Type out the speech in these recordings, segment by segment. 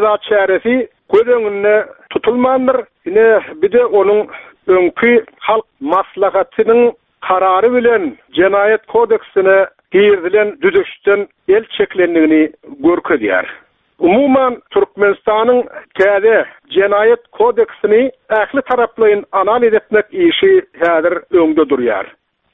ceza çaresi göz önüne tutulmandır. Yine bir de onun önkü halk maslahatynyň karary bilen Cinayet kodeksine girdilen düzüşden el çeklendigini görkezýär. Umuman Türkmenistanyň käde Cinayet kodeksini ähli taraplaryň analiz etmek işi häzir öňde durýar.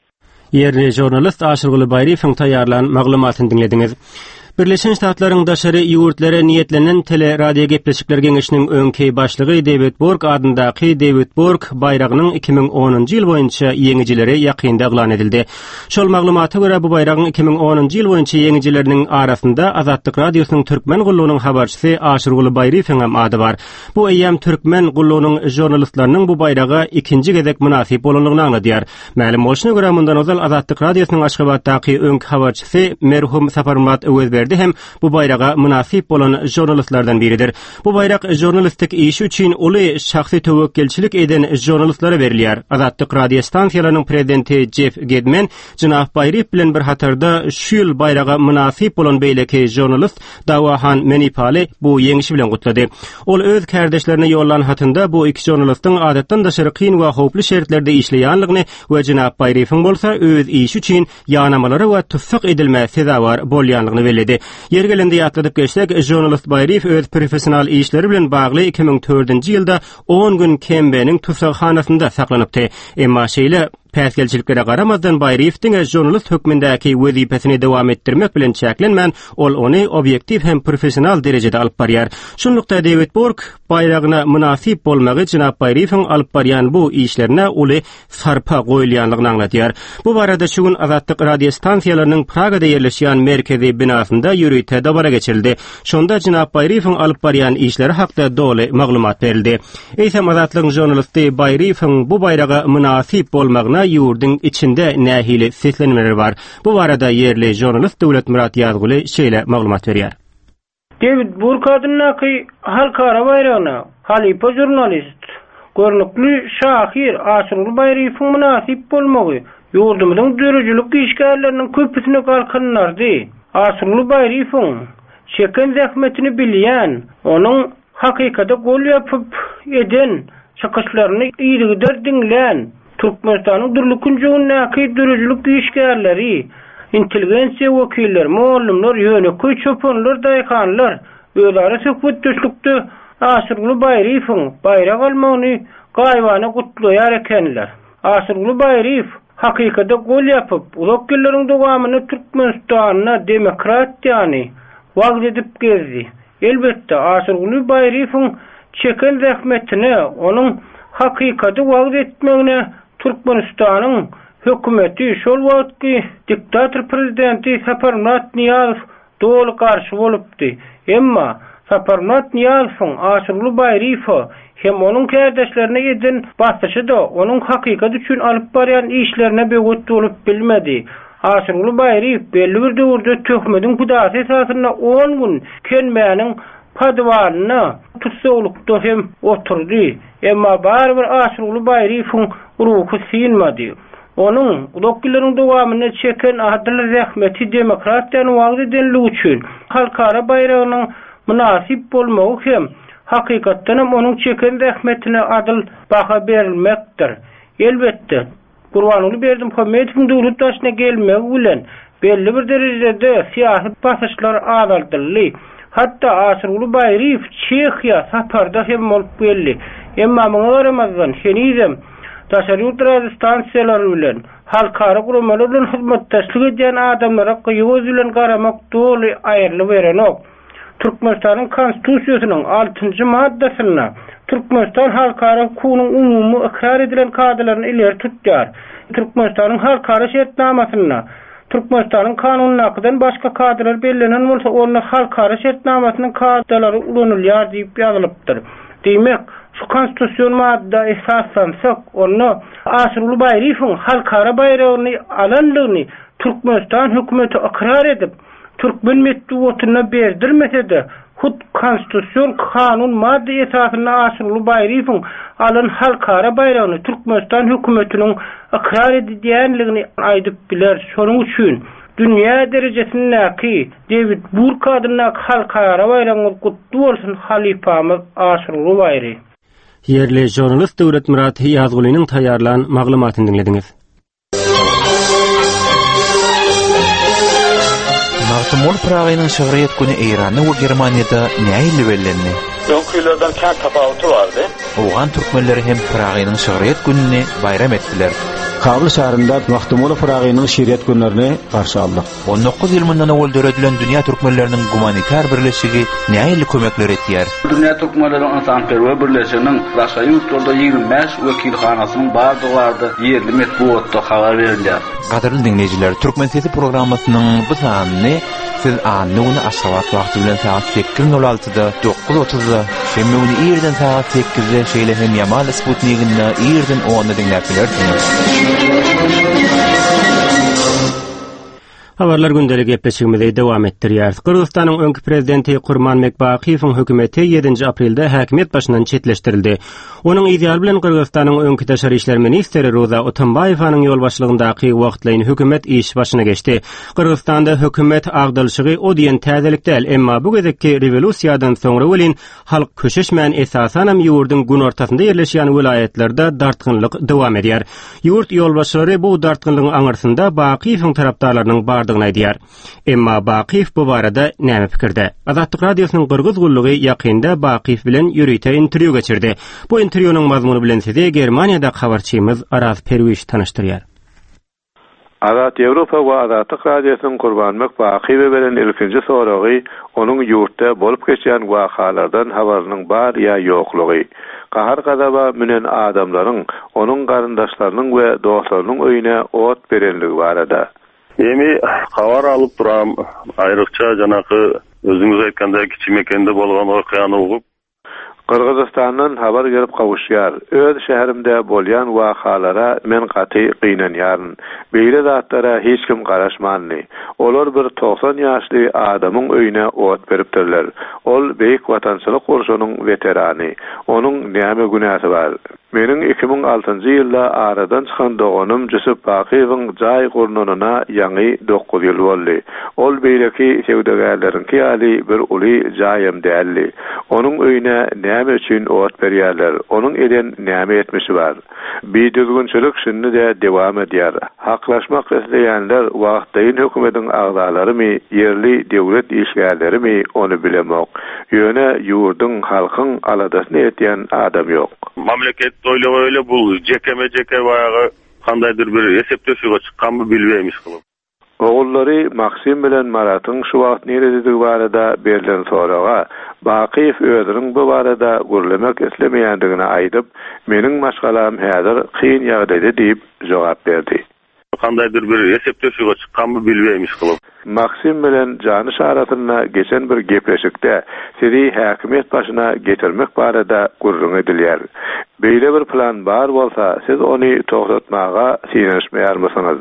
Yerli jurnalist Aşyrguly Baýryň taýýarlanan maglumatyny dinlediňiz. Birleşen Ştatlaryň daşary ýurtlary niýetlenen tele radio gepleşikler geňişiniň öňki başlygy David Borg adyndaky David Borg bayragynyň 2010-njy ýyl boýunça ýeňijileri ýakynda eglan edildi. Şol maglumata görä bu bayragyň 2010-njy ýyl boýunça ýeňijileriniň arasynda Azatlyk radiosynyň türkmen gullugynyň habarçysy Aşyrguly Baýryň hem ady bar. Bu eýem türkmen gullugynyň jurnalistlarynyň bu bayraga ikinji gezek münasip bolanlygyny anladýar. Mälim bolşuna görä mundan ozal Azatlyk radiosynyň Aşgabatdaky öňki habarçysy merhum Saparmat Öwezberdi hem bu bayraga münasip bolan jurnalistlardan biridir. Bu bayrak jurnalistik iş üçin uly şahsy töwekkilçilik eden jurnalistlara berilýär. Azatlyk radio stansiýalarynyň prezidenti Jeff Gedman Jynap Baýryň bilen bir hatarda şu ýyl bayraga münasip bolan beýleki jurnalist Dawahan Menipali bu ýeňişi bilen gutlady. Ol öz kardeşlerine ýollanan hatynda bu iki jurnalistiň adatdan daşary kyn we howply şertlerde işleýänligini we Jynap Baýryň bolsa öz iş üçin ýanamalary we tutsak edilme sezawar bolýanlygyny bellädi. Yer gelende ýatladyp geçsek, jurnalist Baýryň öz professional işleri bilen bagly 2004-nji ýylda 10 gün Kembeniň tutsakhanasynda saklanypdy. Emma şeýle päsgelçiliklere garamazdan Baýryň jurnalist hökmündäki wezipesini dowam etdirmek bilen çäklenmän, ol ony objektiv hem professional derejede alyp barýar. Şonlukda David Borg bayragyna münasip bolmagy Jynap Baýryň alyp barýan bu işlerine uly sarpa goýulýanlygyny anlatýar. Bu barada şu gün Azatlyk radio stansiýalarynyň Pragada ýerleşýän merkezi binasynda ýürüýte dabara geçirildi. Şonda Jynap Baýryň alyp barýan işleri hakda doly maglumat berildi. Eýsem Azatlyk jurnalisti Baýryň bu bayraga münasip bolmagyna ýurdun içinde nähili seslenmeler var. Bu barada yerli jurnalist Döwlet Murat Ýazguly şeýle maglumat berýär. David Borg adyndaky halkara bayragyna halipa jurnalist, görnükli şahir Aşyrguly Baýryň münasip bolmagy ýurdumyň dörejlik işgärleriniň köpüsine galkanlardy. Aşyrguly Baýryň çeken zähmetini bilýän, onuň hakykata gol ýapyp eden çykyşlaryny ýygyder dinlän Türkmenistanyň durlukynjygynaky dörejlik işgärleri, intelligensiýa wekilleri, muallimler, ýöneköy çopanlar, daýkanlar özleri söhbetdeşlikde Aşyrguly Baýryň bayrag almagyny gaýbana gutlaýar ekenler. Aşyrguly Baýryň hakykata gol ýapyp, wekilleriň dowamyny Türkmenistanyna demokratiýany wagt edip gezdi. Elbetde Aşyrguly Baýryň çeken zähmetini, onuň hakykata wagt etmegine Türkmenistanyň hökümeti şol wagtky diktator prezidenti Saparmat Niýazow doly garşy bolupdy. Emma Saparmat Niýazow Aşyrguly Baýryň hem onuň kardeşlerine eden basyşy da onuň hakykat üçin alyp barýan işlerine beýgut bolup bilmedi. Aşyrguly Baýryň belli bir döwürde töhmediň gudasy esasyna 10 gün Kembeniň padwanyna tutsaqlykda hem oturdy. Emma barbyr Aşyrguly Baýryň ruhy sinmadi. Onuň wekillerin dowamyny çeken adil zähmeti demokratiýany wagt edenligi üçin halkara bayragynyň münasip bolmagy hem hakykatdan onuň çeken zähmetine adil baha berilmekdir. Elbetde Gurbanuly Berdimuhammedowyň döwlet başyna gelmegi bilen belli bir derejede syýasy basyşlar azaldyldy. Hatta Aşyrguly Baýryň Çekiýa saparda hem bolup geldi. Emma muňa garamazdan şenizem daşary radio stansiýalary bilen halkara guramalar bilen hyzmatdaşlyk edýän adamlara gyýyz bilen garamak doly aýrly berenok. Türkmenistanyň konstitusiýasynyň 6-njy maddasyna Türkmenistan halkara hukugynyň umumy ikrar edilen kaydylaryny ileri tutýar. Türkmenistanyň halkara şertnamasyna Türkmenistanyň kanunynakydan başga kaydylar belirlenen bolsa onlar halkara şertnamasynyň kaydylary ulanylýar diýip ýazylypdyr. Demek şu konstitusiýon madda esaslansak onu Aşyrguly Baýryň halkara bayragyny alanlygyny Türkmenistan hökümeti ikrar edip Türkmen medeniýetine berdirmese de hut konstitusiýon kanun madda esasyna Aşyrguly Baýryň alan halkara bayragyny Türkmenistan hökümetiniň ikrar edilýänligini aýdyp biler. Şonuň üçin dünya derejesindäki David Burke adyna halkara bayramyny kutly bolsun halifamyz Aşyryl bayry. Yerli jurnalist Döwlet Murat Ýazgulynyň taýýarlanan maglumatyny dinlediňiz. Mahtumul Pragynyň şöhret güni Iranda we Germaniýada näýe bellendi? Öňkülerden kän tapawuty bardy. Oğan türkmenleri hem Pragynyň şöhret gününi bayram etdiler. Kabul şäherinde Mahtumul Pragynyň şöhret günlerini garşy aldyk. 19 ýyl mundan awal döredilen dünýä türkmenleriniň humanitar birleşigi näýe kömekler etýär? Dünýä türkmenleriň insanperwer birleşiginiň Raşa ýurtlarda 25 wekilhanasynyň bardygy bardy. Yerli medeniýetde habar berilýär. Gaderly dinleýijiler, Türkmen Sesi programmasynyň bu sanyny siz annuny aşgabat wagty bilen saat 8:06-da 9:30-da şemme güni ýerden saat 8-de şeýle hem Yamal Sputnik'inde ýerden onu dinläp bilersiniz. Habarlar gündelik gepleşigimizi dowam etdirýär. Kyrgyzstanyň öňki prezidenti Gurmanbek Bakiýewiň hökümeti 7 aprelde häkimet başyndan çetleşdirildi. Onuň ideal bilen Kyrgyzstanyň öňki taşary işler ministri Roza Otunbaýewiň ýol başlygyndaky wagtlaryň hökümet iş başyna geçdi. Kyrgyzstanda hökümet agdalşygy o diýen täzelik däl, emma bu gezekki rewolusiýadan soňra welin halk köşeşmän esasanam ýurduň gün ortasynda ýerleşýän vilayetlerde dartgynlyk dowam edýär. Ýurt ýolbaşçylary bu dartgynlygyň aňyrsynda Bakiýewiň tarapdarlarynyň bardygyny aýdýar. Emma Bakiýew bu barada näme pikirde? Azatlyk radiosynyň Kyrgyz gullugy ýakynda Bakiýew bilen ýürüýte interwýu geçirdi. Bu interwýunyň mazmuny bilen sizi Germaniýada habarçymyz Araz Perwiş tanıştyrýar. Azat Ýewropa we Azatlyk radiosynyň Gurmanbek Bakiýew bilen ilkinji soragy onuň ýurtda bolup geçýän wakalardan habarynyň bar ýa ýoklugy. Kahar gadaba münen adamlaryň, onuň garyndaşlarynyň we dostlarynyň öýüne ot berenligi barada. Emi habar alıp duram, ayrıkça janaky özüňiz aýtganda kiçik mekende bolgan okuyany ugup Kırgızstandan habar gelip kavuşýar. Öz şäherimde bolýan wakalara men gaty gynanýaryn. Beýle zatlara hiç kim garaşmandy. Olar bir 90 ýaşly adamyň öýüne ot beripdirler. Ol beýik watançylyk urşunyň veterany. Onuň näme günäsi bar? Meniň 2006-njy ýylda aradan çykan doganym Jusuf Bakiýewiň jaý gurnunyna ýangy 9 ýyl boldy. Ol beýleki sewdagärleriňki ýaly bir uly jaýym däldi. Onuň öýüne näme üçin ot berýärler? Onuň eden näme etmişi bar? Biýdüzgünçilik şunny da dewam edýär. Haklaşmak isleýänler wagtdaýyn hökümetiň agdalarymyň, yerli döwlet işgärlerimi onu bilemok. Ýöne ýurduň halkyň aladasyny etýän adam ýok. Mamleket doýlaba öyle bul jeke bayağı kandaýdyr bir esepleşige çykkanmy bilbeýmiş kılıp. Oğulları Maksim bilen Maratyň şu wagt neredegi barada berilen soraga Bakiýew özüniň bu barada gurlamak islemeýändigini aýdyp, meniň maşgalam häzir kyn ýagdaýda diýip jogap berdi. Kandaýdyr bir esepleşige çykkanmy bilbeýmiş kılıp. Maksim bilen Janyş arasyna geçen bir gepleşikde sizi häkimet başyna getirmek barada gurrun edilýär. Beýle bir plan bar bolsa, siz ony togtatmaga sinişmeýärmisiňiz?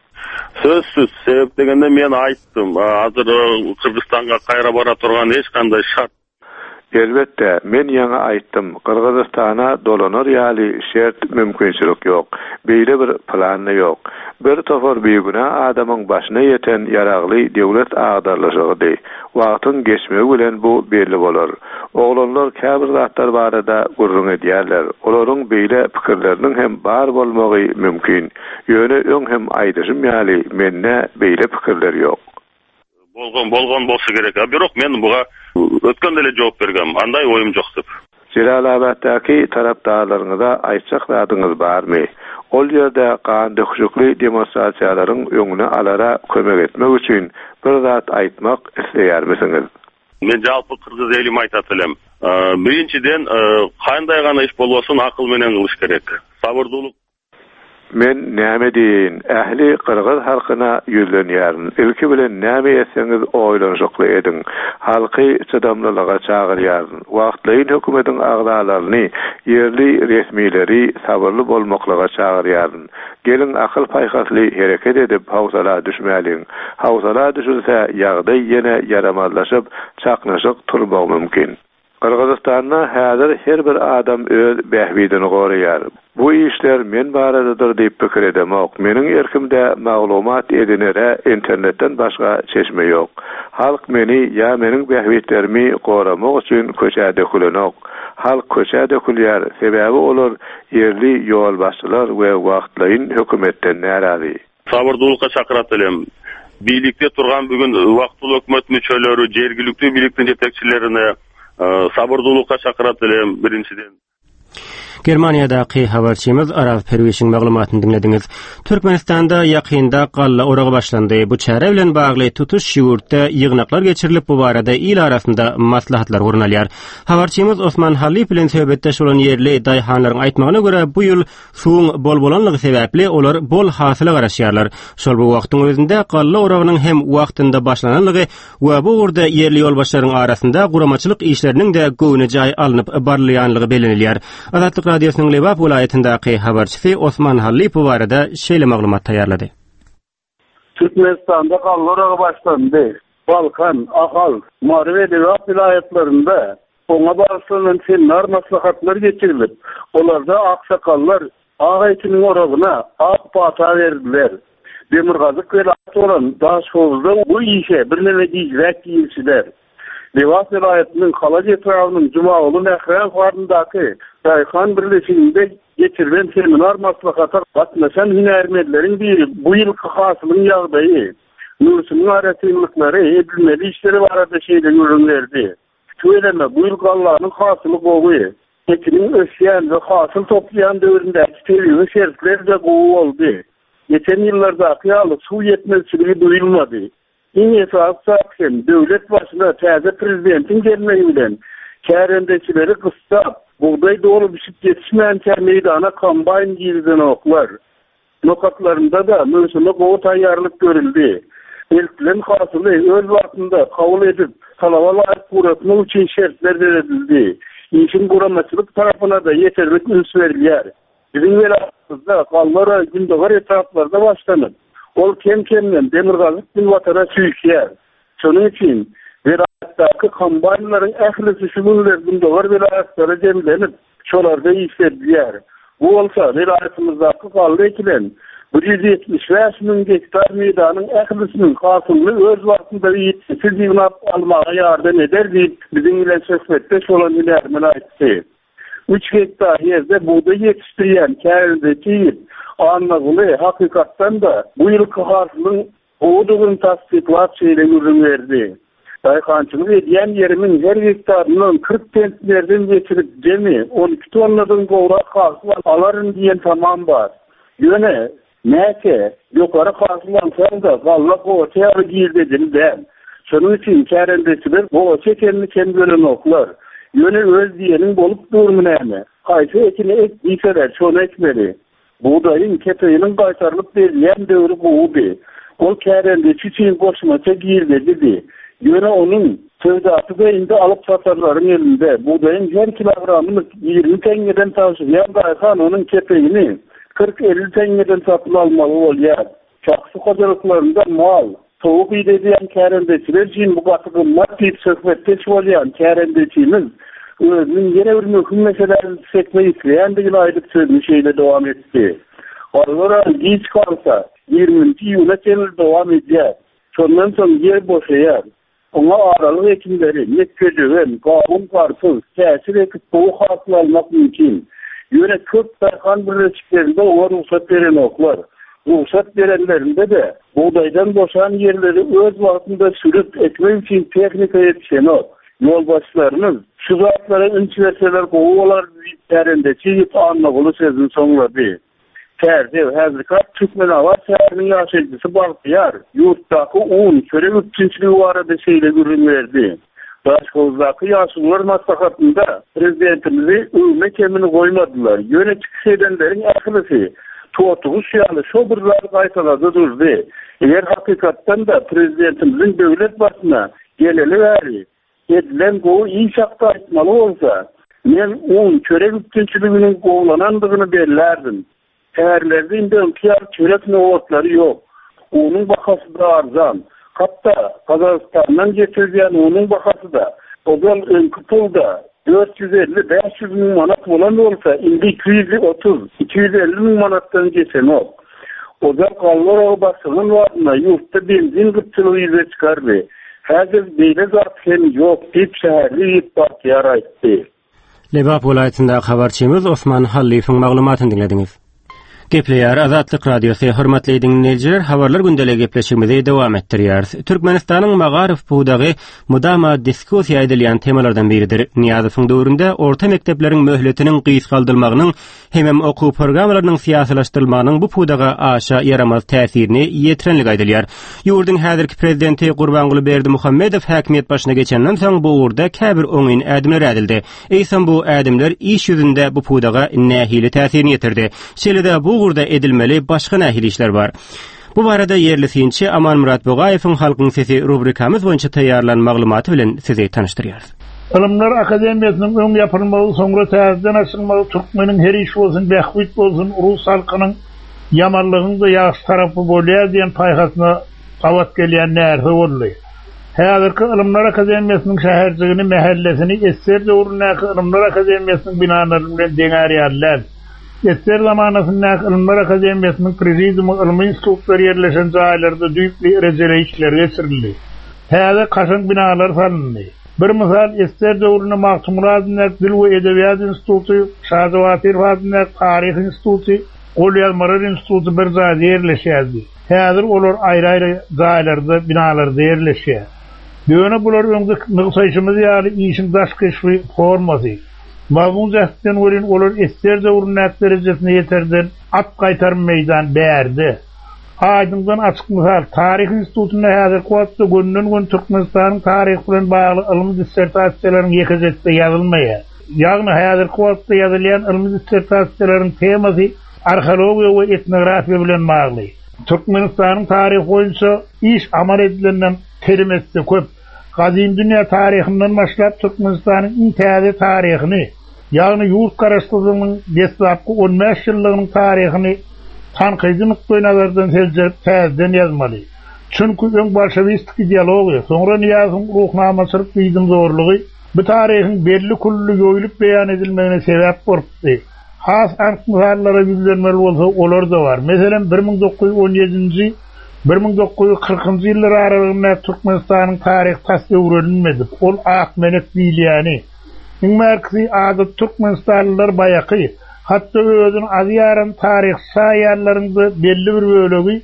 Sözsüz sebep degende men aýtdym. Hazır Kyrgyzstanga gaýra bara turgan hiç kanday şart. Elbette, men ýa-da aýtdym. Kyrgyzstana dolanar ýaly şert mümkinçilik ýok. Beýle bir plan ýok. Bir tofar beýguna adamyň başyna ýeten ýaragly döwlet agdarlaşygy. Wagtyň geçmegi bilen bu belli bolar. Oglanlar käbir zatlar barada gurrun edýärler. Olaryň beýle pikirleriniň hem bar bolmagy mümkin. Ýöne öň hem aýdyşym ýaly menne beýle pikirler ýok. Bolgon bolsa gerek. Birok men buga ötkende ele jogap bergem. Anday oýum jok dep. Jalaladagi tarapdarlaryňyza aýtjak zadyňyz barmy? Ol ýerde gan dökjükli demonstrasiýalaryň öňüne alara kömek etmek üçin bir zat aýtmak isleýärmisiňiz? Men jalpy Kyrgyz elime aýtatylym. Birinciden kanday gana iş bolbosun akıl menen kılıç gerek. Sabırdylyk. Men näme diýin? Ähli Kyrgyz halkyna ýüzlenýärin. Ilki bilen näme etseňiz oýlanjykly ediň. Halky çydamlylyga çagyrýarin. Wagtlaýyn hökümetiň agdalaryny, yerli resmileri sabırly bolmaklyga çagyrýarin. Gelin akyl paýhasly hereket edip hawsala düşmäliň. Hawsala düşülse ýagdaý ýene yaramazlaşyp çaknaşyk turmagy mümkin. Kırgızstanda häzir her bir adam öz bähbidini goraýar. Bu işler men baradadyr diýip pikir edemok. Meniň erkimde maglumat edinere internetten başga çeşme ýok. Halk meni ýa meniň bähbidlerimi goramak üçin köçä dökülenok. Halk köçä dökülýär. Sebäbi olar yerli ýol başçylar we wagtlaryň hökümetden närazy. Sabırdylyka çakyratylym. Bilikde turgan bugün wagtly hökümet müçeleri, jergilikli bilikden jetekçilerine sabırdylyka çakyratylym birinciden. Germaniýadaky habarçymyz Arap Perweşiň maglumatyny dinlediňiz. Türkmenistanda ýakynda galla oragy başlandy. Bu çäre bilen bagly tutuş ýurtda ýygnaklar geçirilip bu barada il arasynda maslahatlar gurnalýar. Habarçymyz Osman Halip bilen söhbetdeş bolan ýerli daýhanlaryň aýtmagyna görä bu ýyl suwuň bol bolanlygy sebäpli olar bol hasyla garaşýarlar. Şol bu wagtyň özünde galla oragynyň hem wagtynda başlananlygy we bu urda ýerli ýolbaşlaryň arasynda guramaçylyk işleriniň de göwne jaý alınıp barlyanlygy bilinilýär. Azatlyk Radyosynyň Lebap welaýatyndaky habarçysy Osman Halip bu barada şeýle maglumat taýýarlady. Türkmenistanda galla başlandy. Balkan, Ahal, Marwe vilayetlerinde oňa başlanan seminar maslahatlar geçirilip, olarda aksakallar ağaytının oragyna ak bata berdiler. Demirgazyk vilayeti olan Daşowuzda bu işe bir neme diýjek diýilçiler. Lewat vilayetiniň Kalaç etrawynyň Jumaoğlu Nähran garyndaky Daýhan birleşiginde geçirilen seminar maslahatlar gatnaşan hünärmedleriň biri bu ýylky hasylyň ýagdaýy, nursunyň araçylyklary, edilmeli işleri barada şeýle görünlerdi. Söýleme bu ýyl Allah'ın hasyly gowy, tekiniň ösýän we hasyl toplayan döwründe teýligi şertler de gowy boldy. Geçen ýyllarda ýaly suw ýetmezçiligi duýulmady. Iň esasy döwlet başyna täze prezidentiň gelmegi bilen kärendeçileri gystap, buğday doğru bişip yetişmeyen meydana kombayn girden oklar. Nokatlarında da mövsümü goğu tayyarlık görüldü. Eltilen hasılı öz vaktinde kabul edip talaba layık kuratma için şertler verildi. İşin kuramaçılık tarafına da yeterlik üns verilýär. Bizim velatımızda kallara gündoğar etraflarda başlanır. Ol kem-kemden Demirgazyk bin vatara süýkýär. Şonun için vilayetdaki kombaynlaryň ählisi şumunlar gündoğar vilayetlere jemlenip şolarda işledýär. Bu olsa vilayetimizdaki galla ekilen 175.000 hektar meydanyň ählisiniň hasylyny öz wagtynda ýetişsiz ýygnap almaga ýardam eder diýip bizim bilen söhbetde şolan ýerler aýtdy. 3 hektar ýerde buğday ýetişdirýän kärendeçi anlagyly hakykatdan da bu ýylky hasylyň odugyny tasdiklap şeýle görünýärdi. Daýhançylyk edýän ýerimiň her hektarynyň 40 tentlerden geçirip jemi 12 tonnadan gowrak hasyl alaryn diýen tamam bar. Ýöne näçe ýokary hasylansa da galla goýaty girdedildi. Şonuň üçin kärendeçiler bu çekenini kem gören oklar. Ýöne öz diýeniň bolup durmany. Gaýsy ekini ekdiýseler şonu ekmeli. Buğdayın kepeğinin qaytarılıp verilýän döwri gowy. Ol kärendeçi üçin goşmaça girildi. Ýöne onun sövdasy da indi alyp satarlaryň elinde. Buğdayın her kilogramyny 20 teňeden taşıyan daýhan onun kepeğini 40-50 teňeden satyp almaly bolýar. Çaksy hojalyklarynda mal, soğuk ýedýän kärendeçiler üçin bu gaty gymmat diýip söhbetde bolýan kärendeçimiz özünün ýene bir möhüm meselelerini sekme isleýändigini aýdyp sözüni şeýle dowam etdi. Olara giç kalsa 20-nji ýyla çenli dowam edýär. Şondan soň ýer boşaýar. Oňa aralyk ekimleri, netköjegen, gawun garsyz, täsir ekip bu hasıl almak mümkin. Ýöne köp daýhan birleşiklerinde olar ruhsat beren oklar. Ruhsat berenlerinde de buğdaydan boşan ýerleri öz wagtynda sürüp ekmek üçin tehnika ýetişen ok. Yolbaşlarımız şu zatlara ünçverseler gowy bolar diýip kärendeçi anlagyly sözüni soňlady. Terdew häzirkat Türkmenawa şäheriniň ýaşaýjysy Balkyar ýurtdaky un çörek üçinçiligi barada şeýle görünýärdi. Daşowuzdaky ýaşlylar maslahatynda prezidentimizi öwme kemini goýmadylar. Ýöne çykyş edenleriň ählisi totuğuş ýaly şo bir zat gaýtalada durdy. Eger hakykatdan da prezidentimiziň döwlet başyna geleli bäri edilen gowy iyi şakta aýtmaly bolsa, men un çörek üçinçiliginiň gowlanandygyny bellerdim. Şäherlerde indi öňkär çörek nowatlary ýok. Onun bahasy da arzan. Hatda Kazakstandan getirilýän onun bahasy da ozal öňkü pulda 450-500 bin manat bolan bolsa, indi 230-250 bin manatdan geçen ok. O da kallar basının varına yurtta benzin gıpçılığı yüze çıkardı. Hazır beyle zaten yok deyip şehirli yitbat yaraydı. Lebap vilayetinde habarçymyz Osman Hallif'in maglumatını dinlediniz. Gepleýär Azatlyk radiosu hormatly dinleýijiler, habarlar gündeli gepleşigimizi dowam etdirýär. Türkmenistanyň Magarif budagy mudama diskussiýa edilýän temalardan biridir. Niýazowyň döwründe orta mektepleriň möhletiniň gysgaldylmagynyň hem okuw programmalarynyň siýasalaşdyrylmagynyň bu budaga aşa yaramaz täsirini ýetirenligi aýdylýar. Ýurduň häzirki prezidenti Gurbanguly Berdimuhammedow häkimiýet başyna geçenden soň bu urda käbir oňyn ädimler edildi. Eýsem bu ädimler iş ýüzünde bu budaga nähili täsirini ýetirdi. Şeýle bu urda edilmeli başga nähili işler bar. Bu barada yerli synçy Aman Murat Bogaýewiň Halkyň sesi rubrikamyz boýunça taýýarlanan maglumaty bilen sizi tanışdyrýarys. Ilimler Akademiyasının öň ýapylmagy soňra täzeden açylmagy türkmeniň her iş bolsun, bähwit bolsun, rus halkynyň ýamanlygyny da ýaşy tarapy bolýar diýen paýhasyna gawat gelýän näherse boldy. Häzirki Ilimler Akademiyasının şäherçigini, mahallesini esser döwründäki Ilimler Akademiyasının binalaryny bilen deňärýärler. Esser zamanasyndaky Ilimler Akademiyasının prezidiumy ilmi institutlar ýerleşen jaýlarda düýpli erejeli işler geçirildi. Häzir kaşan binalar salyndy. Bir misal Esser döwrüne Mahtumrazyň Dil we Edebiýat instituty, Şahazawatyr Fazyň Taryh instituty, Golýazmalar instituty bir jaýda ýerleşýärdi. Häzir olar aýry-aýry jaýlarda, binalarda ýerleşýär. Döwne bular öňde nygsaýşymyz ýaly işin daşky işi formasy. Mazmun jähtten werin olar Esser döwründäki derejesine ýeterden at gaýtarma meýdan bärdi. Aýdyndan açyk misal Taryh institutyna häzir kwatda günden Türkmenistanyň taryh bilen bagly ilmi dissertasiýalaryň ýekejetde ýazylmaýar. Ýagny häzir kwatda ýazylýan ilmi dissertasiýalaryň temasy arheologiýa we etnografiýa bilen bagly. Türkmenistanyň taryh boýunça iş amal edilenden kelimesi köp. Gadim dünýä taryhynyň başlap Türkmenistanyň intäze taryhyny, ýagny ýurt garaşdyrmagynyň destlapky 15 ýyllygynyň taryhyny tanqydy nukdaýlardan täzeden ýazmaly. Çünki öň bolşewistiki ideologiýa, soňra Niýazowyň ruhnamaçylyk biýdim zorlugy bu taryhyň belli kully ýoýulyp beýan edilmegine sebäp bolupdy. Has ankylarlara ýüzlenmeli bolsa olar da bar. Meselem 1917-nji 1940-njy ýyllar aralygynda Türkmenistanyň taryh tasdy öwrenilmedi. Ol akmenet biýilýäni. Iň merkezi adat Türkmenistanlylar baýaky, hatda özüň azyaran taryh saýarlarynda belli bir bölegi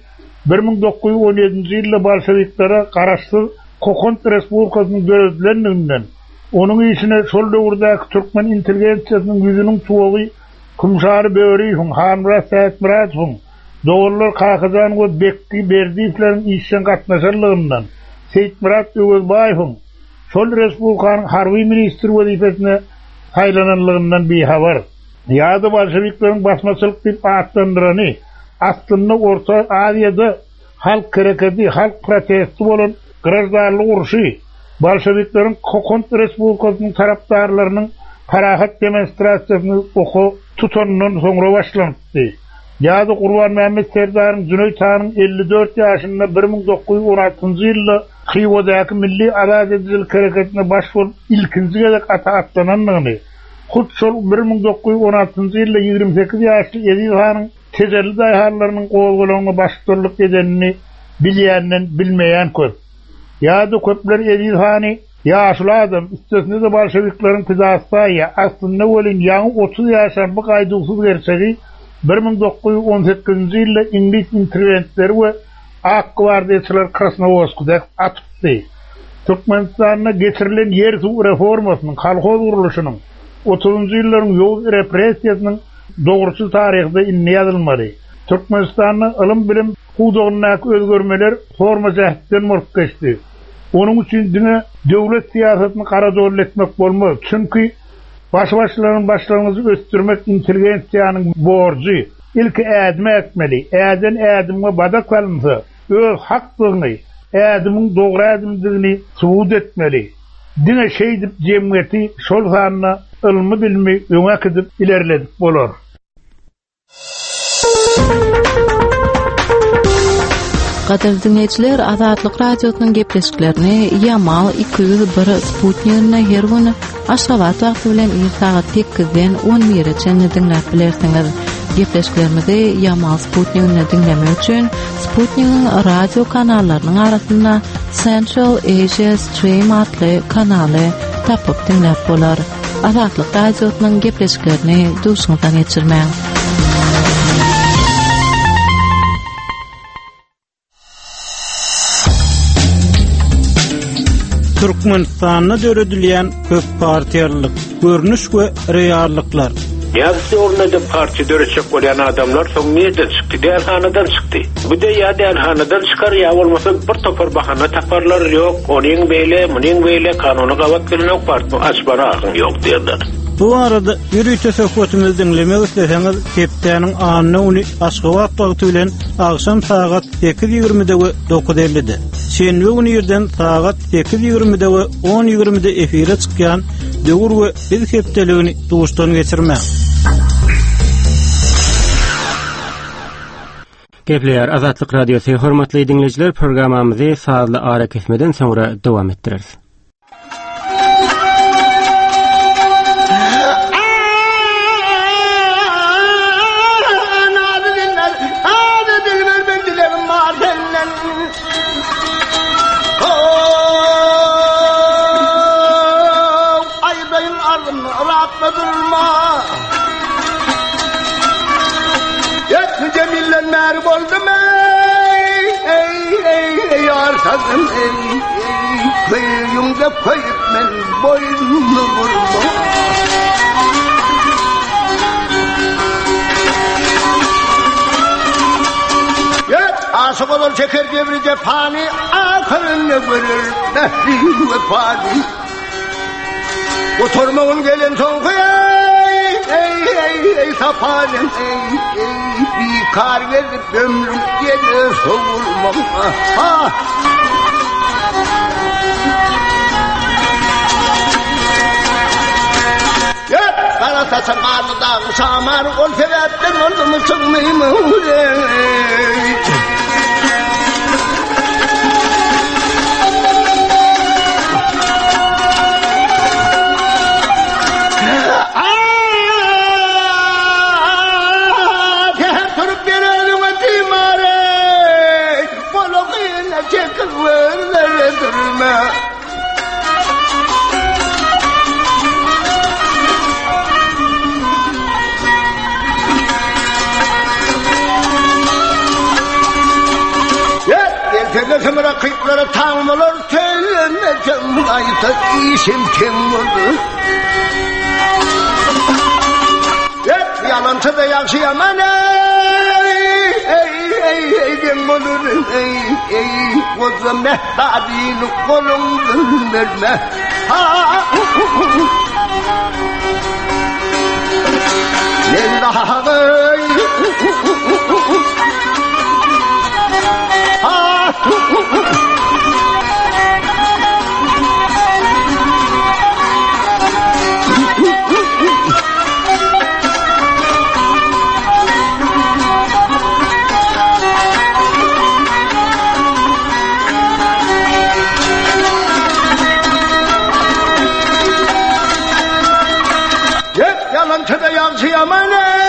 1917-nji ýylda bolşewiklara garaşdy Kokon Respublikasynyň gözlendiginden, onuň işine şol döwürdäki türkmen intelligensiýasynyň ýüzüniň tuwagy Kumşary Böwriýeň, Hanmurat Sätmirazowyň, Doğrular Kakıdan ve Bekti Berdiýevleriň işden gatnaşarlygyndan, Seyitmurat Öwelbaýewiň şol respublikanyň harby ministri wezipesine taýlananlygyndan bihabar. Ýa-da bolşewikleriň basmaçylyk diýip atlandyrany, aslynda Orta Aziýada halk kerekedi, halk protesti bolan garaşdarlyk uruşy, bolşewikleriň Kokon Respublikasynyň tarapdarlarynyň parahat demonstrasiýasyny oku tutanyndan soňra başlandy. Ýa-da Gurban Mähmet Serdaryň Cüneyt Hanyň 54 ýaşynda 1916-njy ýylda Xivadaky milli azad edijilik hereketine baş bolup ilkinji gezek atlananlygyny, hut şol 1916-njy ýylda 28 ýaşly Edil Hanyň tezelli daýharlarynyň gowgulagyna başçylyk edenini bilýänden bilmeýän köp. Ýa-da köpler Edil Hany ýaşly adam, üstesinde de bolşewikleriň pizasaýa, aslynda welin ýaňy 30 ýaşar bu gaýdygsız gerçegi 1918-nji ýylda ingliz interwentleri we ak gwardiýaçylar Krasnovodskda atypdy. Türkmenistanyna geçirilen ýer suw reformasynyň, halkos guruluşynyň 30-njy ýyllaryň ýol repressiýasynyň dogruçy taryhda inne ýazylmady. Türkmenistanyň ilim bilim hudugynyňky özgörmeler forma jähtinden murk geçdi. Onuň üçin dine döwlet siýasatyny garadol etmek bolmaz. Çünki başlaryň başlaryňyzy östürmek intelligensiýanyň borjy. İlki ädime etmeli. Äden ädime badak kalınsa, öz haklygyny, ädimiň dogry ädimdigini subut etmeli. Dine şeýdip jemgyýeti şol sanyna ilmi bilmi öňe gidip ilerledik bolar. Gaderli dinleyijiler, Azatlyk radiosynyň gepleşiklerini Yamal 201 Sputnik'ne her gün Aşgabat wagty bilen saat 8-den 11-e dinläp bilersiňiz. Gepleşiklerimizi Yamal Sputnik'ne dinlemek üçin Sputnik'in radio kanallarynyň arasynda Central Asia Stream adly kanaly tapyp dinläp bolar. Azatlyk radiosynyň gepleşiklerini duşuňdan geçirmäň. Türkmenistan'da döredilýän köp partiýallyk görnüş we reallyklar. Ýa-da ornada partiýa döreçek bolýan adamlar soň nereden çykdy? Dälhanadan çykdy. Bu da ýa dälhanadan çykar ýa bolmasa bir topar bahana taparlar ýok. Onuň beýle, munyň beýle kanuny gawat bilen partiýa açbara agyň ýok diýerler. Bu arada ýürüýte söhbetimizi dinlemek isleseňiz, septeniň anyny uny Aşgabat wagty bilen akşam saat 8:20-de we 9:50-de. Şenbe güni ýerden saat 8:20-de we 10:20-de efire çykýan döwür we biz septeligini duşdan geçirmek. Gepleýär Azatlyk radiosyny hormatly dinleyijiler, programmamyzy saatly ara kesmeden soňra dowam etdireriz. Sazım kuyumda koyup men boynunu vurma. Aşık olur çeker devri cephani, akılını verir nehri ve fani. Oturmağın gelen son ey sapanem bir kar verip ömrüm gelir soğurmam. Kara saçın karlıdan samar ol sebepten oldu mu çıkmayayım Semra kıyıklara tanrılar söylemeyeceğim ayıta işim kim oldu? Hep yalancı da yakşıyaman ey kim olur ey koza mehtadini kolumdan verme Lillahı yalancı da yansıyaman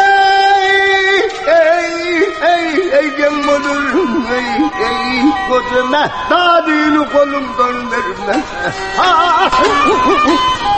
ey gemmudur ey koca mehtadini kolumdan verme